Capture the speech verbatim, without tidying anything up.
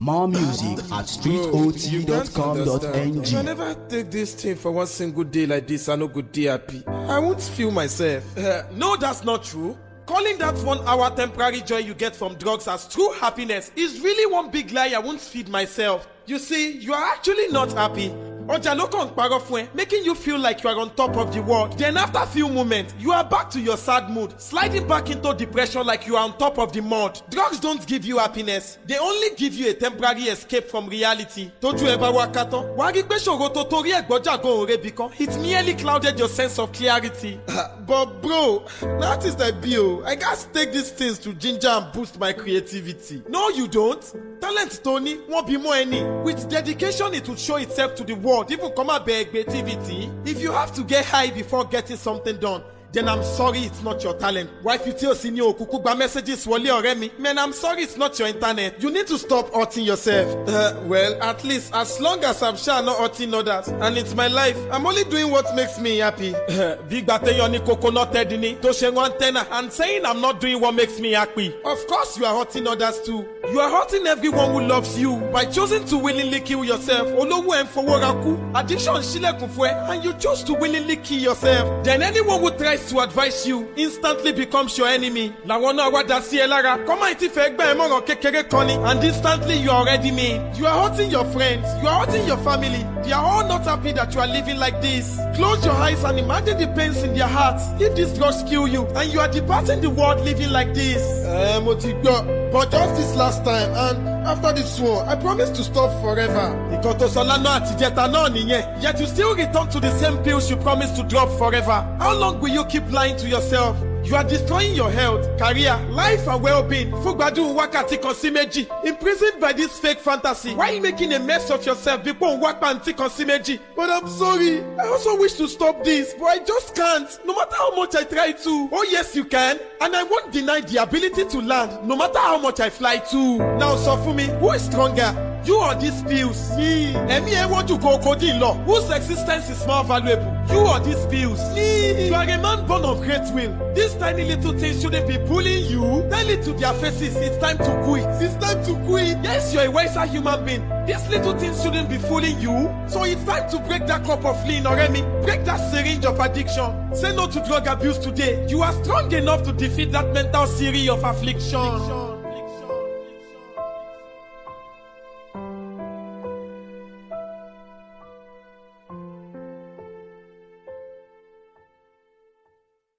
More music at street o t dot com dot n g. I never take this thing for one single day like this. I no good day happy. I won't feel myself. Uh, no, that's not true. Calling that one hour temporary joy you get from drugs as true happiness is really one big lie. I won't feed myself. You see, you are actually not happy. Making you feel like you are on top of the world. Then after a few moments, you are back to your sad mood, sliding back into depression like you are on top of the mud. Drugs don't give you happiness. They only give you a temporary escape from reality. It merely clouded your sense of clarity. But bro, that is the bill. I gotta take these things to ginger and boost my creativity. No, you don't. Talent, Tony, won't be more any. With dedication, it will show itself to the world. Even come out beg creativity. If you have to get high before getting something done, then I'm sorry it's not your talent. Wife you tell senior kukuba messages wali oremi. Man, I'm sorry it's not your internet. You need to stop hurting yourself. Uh, well, at least as long as I'm sure not hurting others, and it's my life, I'm only doing what makes me happy. Big batayoni coconut edini to antenna and saying I'm not doing what makes me happy. Of course you are hurting others too. You are hurting everyone who loves you by choosing to willingly kill yourself. Olowu enfoworaku, addiction shilekufwe, and you choose to willingly kill yourself. Then anyone who tries to advise you instantly becomes your enemy. And instantly you are already mean. You are hurting your friends. You are hurting your family. They are all not happy that you are living like this. Close your eyes and imagine the pains in their hearts if these drugs kill you and you are departing the world living like this. Uh, but just this last time, and after this one, I promise to stop forever. Yet you still return to the same pills you promised to drop forever. How long will you keep lying to yourself? You are destroying your health, career, life and well-being. Fugbadu wakati konsimeji. Imprisoned by this fake fantasy. Why are you making a mess of yourself before wakati konsimeji? But I'm sorry. I also wish to stop this, but I just can't. No matter how much I try to. Oh yes, you can. And I won't deny the ability to land, no matter how much I fly too. Now, so for me, who is stronger? You or these pills? Me. And me, I want to go coding law. Whose existence is more valuable? You or these pills? Me. You are a man born of great will. These tiny little things shouldn't be pulling you. Tell it to their faces. It's time to quit. It's time to quit. Yes, you're a wiser human being. These little things shouldn't be fooling you. So it's time to break that cup of lean or Remy. Break that syringe of addiction. Say no to drug abuse today. You are strong enough to defeat that mental series of affliction.